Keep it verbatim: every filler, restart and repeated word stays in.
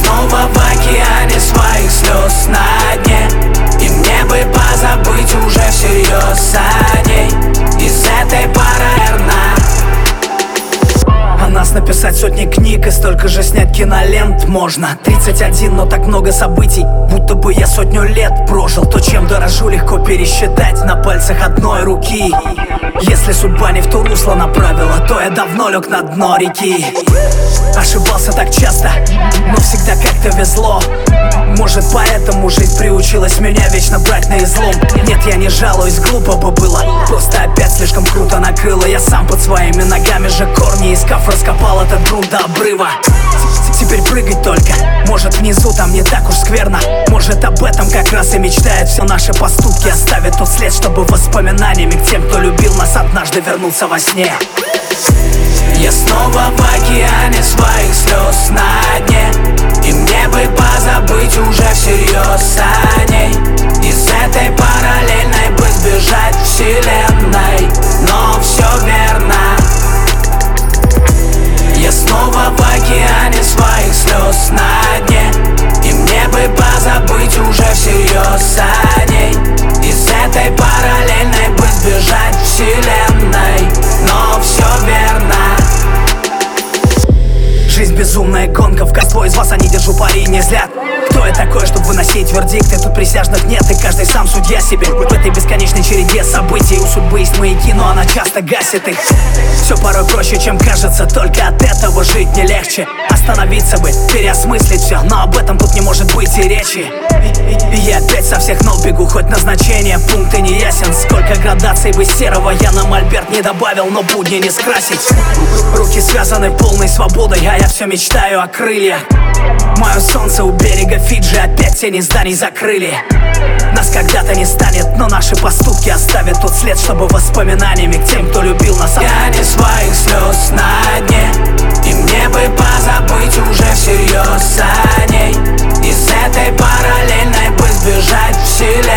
снова в океане своих слез на дне, и мне бы позабыть уже всерьез о ней. Из этой параэрна о нас написать сотни книг и столько же снять кинолент можно. Тридцать один, но так много событий, будто бы я сотню лет прожил. То, чем дорожу, легко пересчитать на пальцах одной руки. Если судьба не в то русло направила, то я давно лег на дно реки. Ошибался так часто, но всегда как-то везло. Может, поэтому жизнь приучилась меня вечно брать на излом. Нет, я не жалуюсь, глупо бы было, просто опять слишком круто накрыло. Я сам под своими ногами же корни искав, раскопал этот грунт до обрыва. Теперь прыгать только, может, внизу там не так уж скверно. Может, об этом как раз и мечтают все наши поступки. Оставят тот след, чтобы воспоминаниями к тем, кто любил нас, однажды вернуться во сне. Я снова в океане своих слез на дне, и мне бы позабыть уже всерьез о ней. Из этой параллельной бы сбежать вселенной, но все верно. Я снова в океане своих слез на дне, и мне бы позабыть уже всерьез о ней. Из этой параллельной бы сбежать вселенной, но все верно. Жизнь безумная гонка, в кого из вас они держу пари не злят. Кто я такой, чтобы выносить вердикты? Тут присяжных нет, и каждый сам судья себе. В этой бесконечной череде событий у судьбы есть маяки, но она часто гасит их. Все порой проще, чем кажется, только от этого жить не легче. Остановиться бы, переосмыслить все, но об этом тут не может быть и речи. И, и я опять со всех ног бегу, хоть назначение пункта не ясен. Сколько градаций бы серого я на мольберт не добавил, но будни не скрасить. Руки связаны полной свободой, а я все мечтаю о крыльях. Мое солнце у берега Фиджи, опять тени зданий закрыли. Нас когда-то не станет, но наши поступки оставят тот след, чтобы воспоминаниями к тем, кто любил нас. Я не своих слез на дне, и мне бы позабыть уже всерьез о ней. Из этой параллельной бы сбежать вселенной.